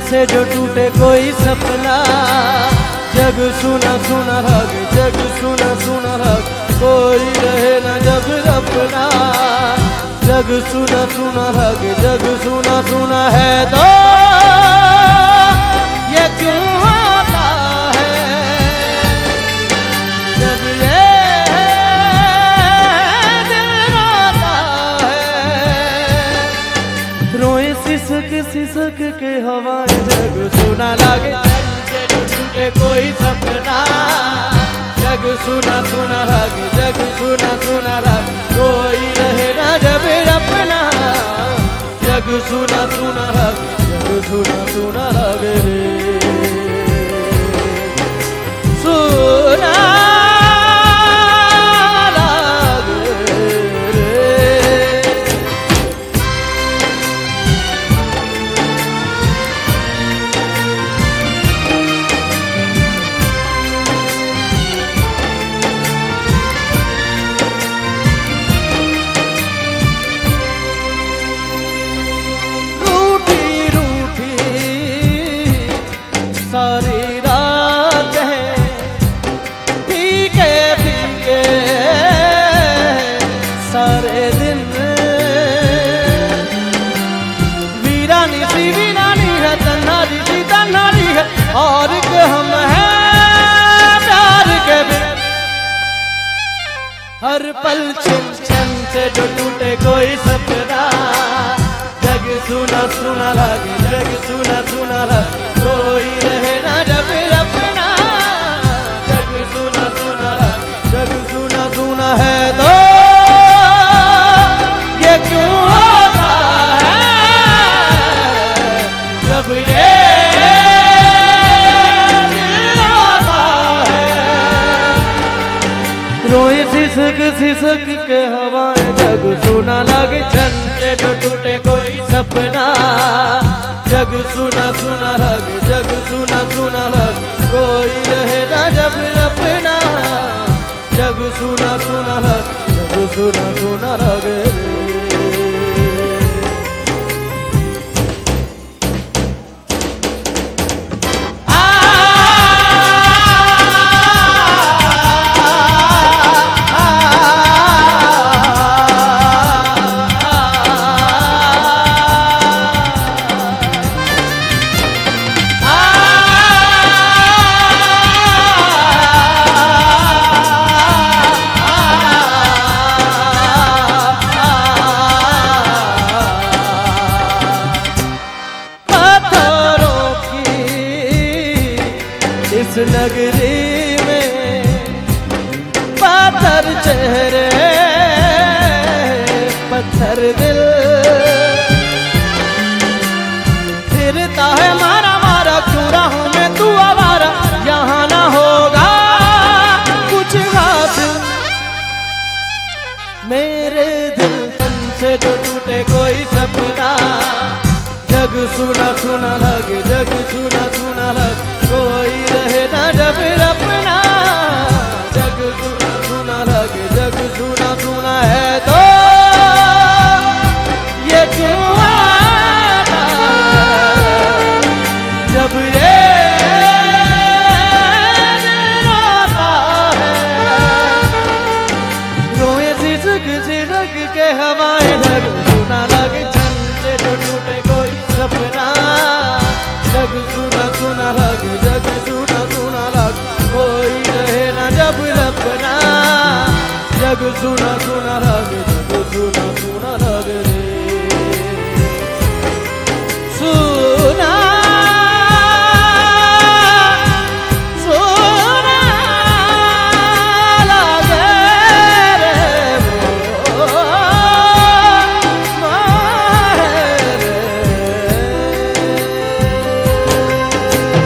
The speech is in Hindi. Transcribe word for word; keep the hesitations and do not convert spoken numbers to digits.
से जो टूटे कोई सपना, जग सुना सुना हग, जग सुना सुना हग, कोई रहे न जब अपना। जग सुना सुना हग, जग सुना सुना है तो ये क्यों होता है, जब ये दिल रोता है। रोए सिसक सिसक के हवाएं, जग सुना लागे टूटे कोई सपना। जग सुना सुना हग, जग सुना सुना हग, कोई रहे ना जब अपना। जग सुना सुना हग, जग सुना सुना हग रे सुना सारी रात है फीके फीके सारे दिन। वीरानी सी वीरानी है, तन्हारी सी तन्हारी है, और के हम हैं प्यार के बिन। हर पल छिन छिन से जो टूटे कोई सपना, जग सुना सुना लगे, जग सुना सुना लगे, कोई रहे ना जब अपना। जग सुना सुना लगे, जग सुना सुना है तो ये क्यों होता है, जब ये दिल होता है। रोए सिसक सिसक के हवाएं, जग सुना लगे चंदे जो टूटे कोई सपना। जग सुना सुना हग, जग सुना सुना हग, कोई रहे ना जब अपना। जग सुना सुना हग, जग सुना सुना हग रे इस नगरी में। पत्थर चेहरे पत्थर दिल, फिरता है मारा मारा, क्यों रहूं मैं तू आवारा, यहाँ ना होगा कुछ हासिल। मेरे दिल तन से जो टूटे कोई सपना, जग सुना सुना लगे, जग सुना सुना लगे, कोई रहे ना जब अपना। जग सुना सुना लगे, जग सुना सुना है तो ये क्यों आता है, जब ये दिल रोता है। रोए सिसक सिसक के हवाएं, जग सुना लगे चंदे जो टूटे कोई सपना। जग सुना सुना लगे, जग सुना सुना लगे, कोई रहे ना जब अपना। जग सुना सुना लगे।